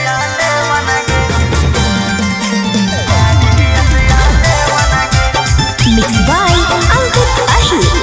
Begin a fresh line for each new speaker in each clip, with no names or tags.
Mixed by Angkut Ahir.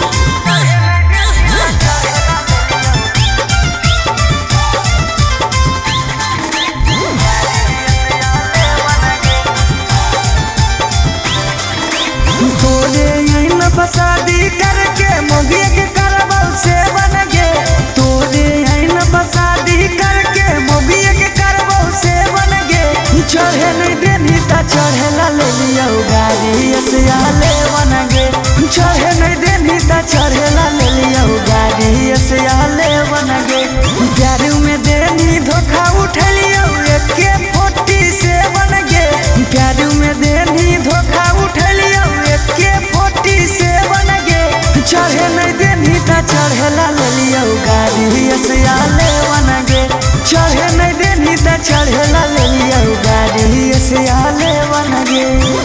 शादी करके मोगी के करबो से बन गे तोरे आइन शादी करके मोगी के करबो से बन गे चढ़े नहीं देनी ता चढ़ेला ले लियो गाड़ी से आले बन गे चढ़े नहीं देनी ता चढ़ेला ले लियो गाड़ी से आले बन गे प्यार में देनी धोखा उठा लियो एके फोटी से बन गे प्यार में देनी धोखा उठा लियो एके फोटी से चढ़े नहीं देनी ता चढ़ेला ले लियो गाड़ी से आले बन गे चढ़े नहीं देनी ता चढ़ेला ले लियो गाड़ी से आले बन गे।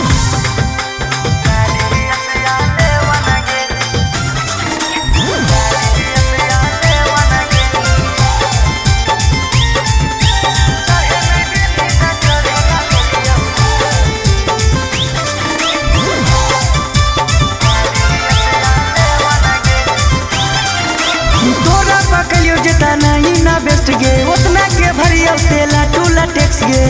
पकलियो जेता नहीं ना बेस्ट गे उतना के भरियो तेला टूला टैक्स गे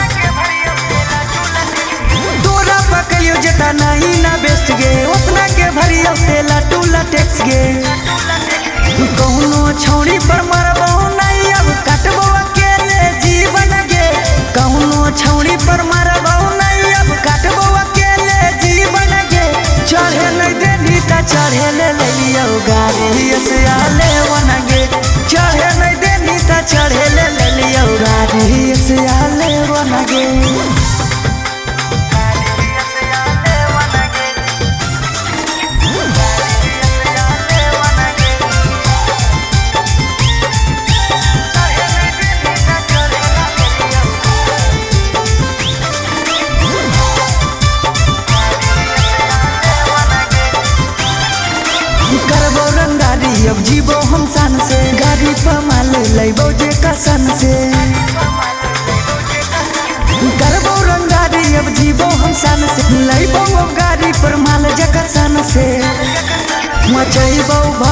तोरा पकलियो जेता नहीं ना बेस्ट गे उतना के भरियो तेला टूला टैक्स गे कौनो छौड़ी पर मरबो नहीं अब काटबो अकेले जीवन गे कौनो छौड़ी पर मरबो नहीं अब काटबो अकेले जीवन गे चढ़े नहीं देनी ता चढ़े ले लियो गाड़ी से आले बन गे चढ़े नहीं देनी ता चढ़े ले लियो गाड़ी से आले बन गे। करबो रंगारी अब जीवो हम सन से गाड़ी पर माल लेबो जे कसन से करबो रंगारी अब जीवो हम सन से लेबो अब गाड़ी पर माल जे कसन से मचैबो